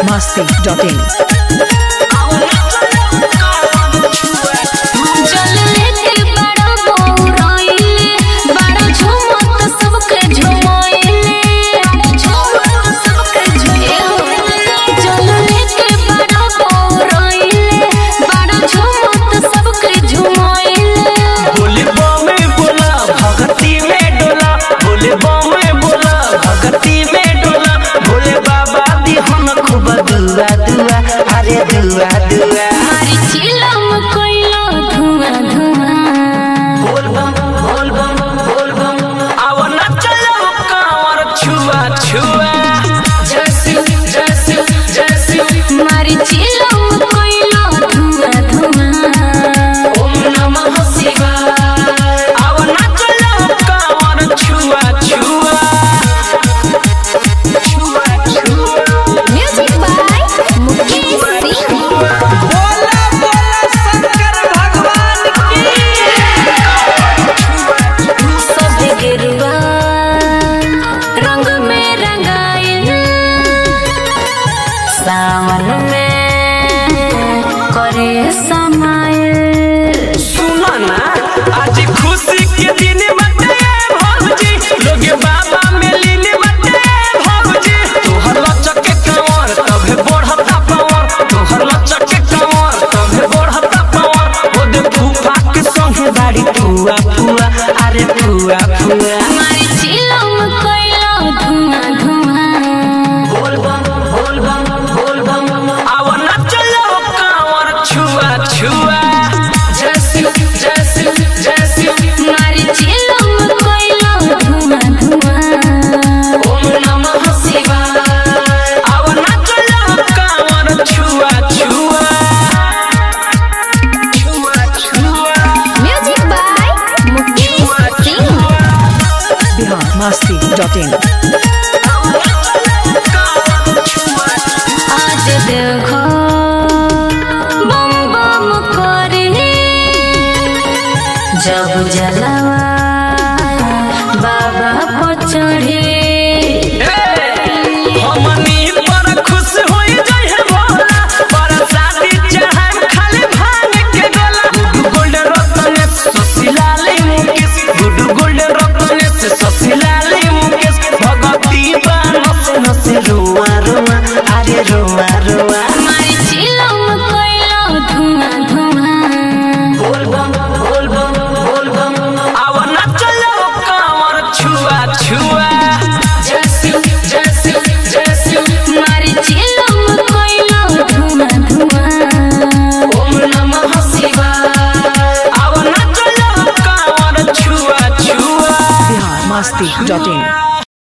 biharmasti.in दुआ दुआ हमारी चिलम कोइलो धुआं धुआं बोल बम आओ ना चलो कांवर छुआ छुआ जैसी हमारी चिलम कोइलो धुआं धुआं ओम नमः शिवाय आओ ना चलो कांवर छुआ छुआ म्यूजिक बाय मुकेश सावन में करे समय सुना ना आज खुशी के दिन मते भौजी लोग बाबा में लीन मते भौजी तोहर लचक के कंवर तबे बढ़ता पावर तोहर लचक के कंवर तबे बढ़ता पावर ओ दे फूफा के संग बाड़ी फुआ फुआ अरे फुआ फुआ हमारी चिलम कोइलो धुआं धुआं बोल बम छुआ छुआ जैसी हमारी चिलम कोइलो धुआं धुआं ओम नमः शिवाय आओ ना चलो कांवर छुआ छुआ music by Mukesh Singh biharmasti.in आज देखो जब जलवा बाबा को चढ़े हमनी पर खुश होई जाय है भोला पर शादी चाहे खाली भांग के गोला गोल्ड रतन ससिलाले मुकेश गुड गोल्ड रतन ससिलाले मुकेश भगवती बानस नस रुआ रुआ अरे रुआ रुआ हमारी चिलम कोइलो धुआं धुआं बोल बम छुआ छुआ जैसी हमारी चिलम कोइलो धुआं धुआं ओम नमः शिवाय आओ ना चलो कांवर छुआ छुआ biharmasti.in